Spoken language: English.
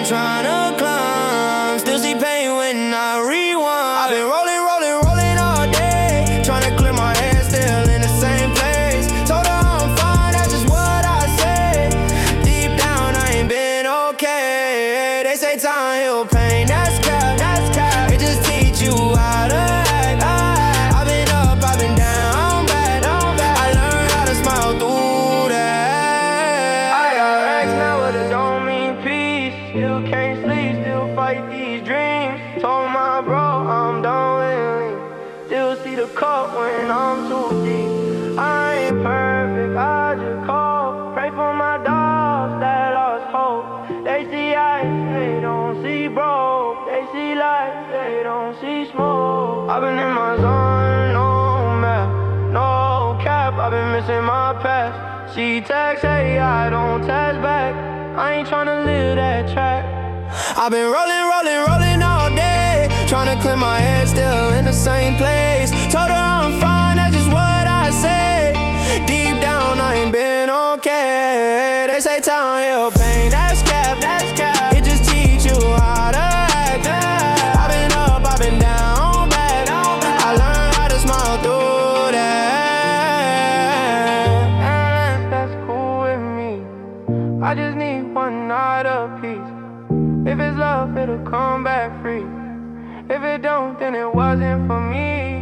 tryna climb. Still see pain when I rewind. I've been rolling, rolling, rolling all day, tryna clear my head, still in the same place. Told her I'm fine, that's just what I say. Deep down, I ain't been okay. They say time heal pain, that's cap, that's cap. It just teach you how to act. I've been up, I've been down, I'm back. I learned how to smile through that. I got racks now, but it don't mean peace. Still can't sleep, still fight these dreams. Told my bro I'm done with me. Still see the cup when I'm too deep. I ain't perfect, I just call. Pray for my dogs that lost hope. They see ice, they don't see broke. They see light, they don't see smoke. I've been in my zone, no map, no cap. I've been missing my past. She text, hey, I don't text back. I ain't tryna live that track. I've been rolling, rolling, rolling all day, tryna clear my head, still in the same place. Told her I'm fine, that's just what I say. Deep down, I ain't been okay. They say time heal pain, that's cap, that's cap. It just teach you how to act. I've been up, I've been down, I'm back. I learned how to smile through that. That's cool with me. I just need one night of peace. If it's love, it'll come back free. If it don't, then it wasn't for me.